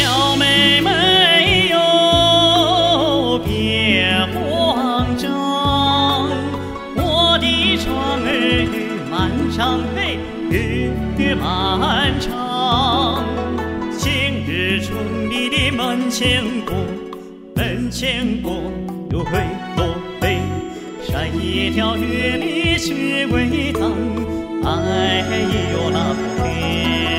小妹妹哟，别慌张，我的窗儿漫长嘿，漫长。今日从你的门前过，门前过，又会落飞，晒一条月里去为当，哎呦那不黑。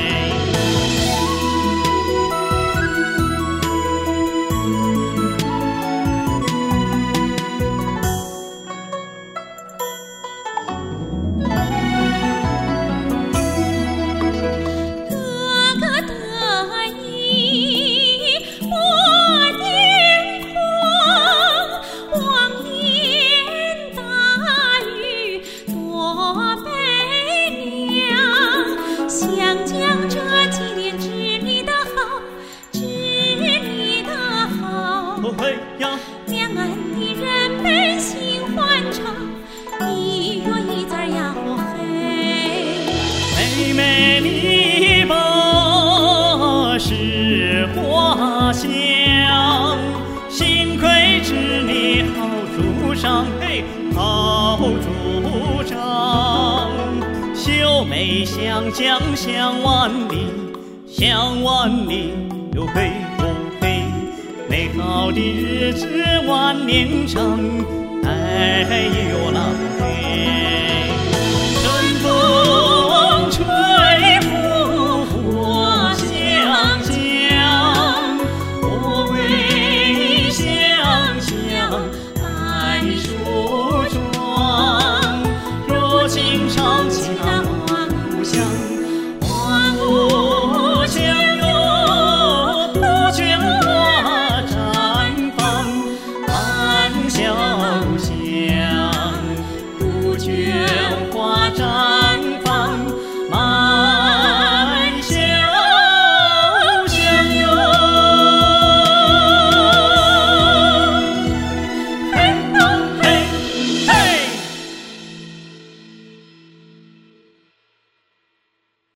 两岸的人们心欢畅，一月一载呀我嘿。 妹妹你把实话讲，幸亏知你好主张嘿，好主张。秀眉相将相万里，相万里又嘿。美好的日子万年长，哎呦那不黑。春风吹拂我湘江，我为湘江爱梳妆。若经常起那黄浦江，黄浦江哟不觉